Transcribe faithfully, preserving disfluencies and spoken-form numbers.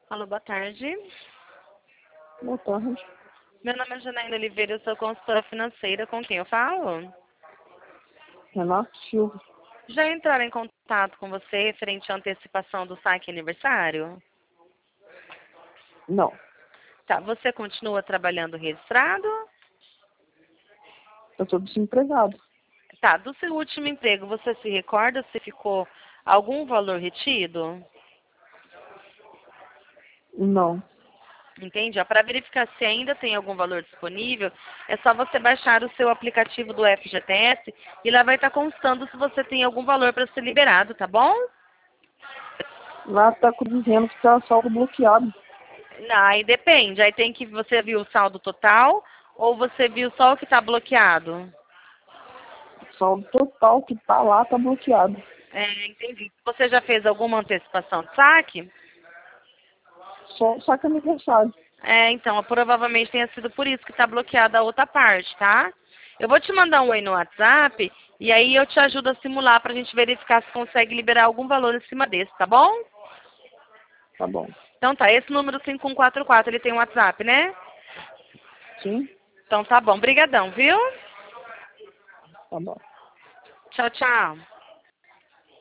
Alô, boa tarde. Boa tarde. Meu nome é Janaína Oliveira, eu sou consultora financeira. Com quem eu falo? Renato Silva. Já entraram em contato com você referente à antecipação do saque aniversário? Não. Tá, você continua trabalhando registrado? Eu estou desempregado. Tá, do seu último emprego, você se recorda se ficou algum valor retido? Não. Entende? Para verificar se ainda tem algum valor disponível, é só você baixar o seu aplicativo do F G T S e lá vai estar constando se você tem algum valor para ser liberado, tá bom? Lá está dizendo que está saldo bloqueado. Não, aí depende. Aí tem que você viu o saldo total ou você viu só o que está bloqueado? O saldo total que está lá está bloqueado. É, entendi. Você já fez alguma antecipação de saque? Só saca aniversário. É, então, provavelmente tenha sido por isso que está bloqueada a outra parte, tá? Eu vou te mandar um oi no WhatsApp e aí eu te ajudo a simular para a gente verificar se consegue liberar algum valor em cima desse, tá bom? Tá bom. Então tá, esse número cinco um quatro quatro, ele tem um WhatsApp, né? Sim? Então tá bom, brigadão, viu? Tá bom. Tchau, tchau.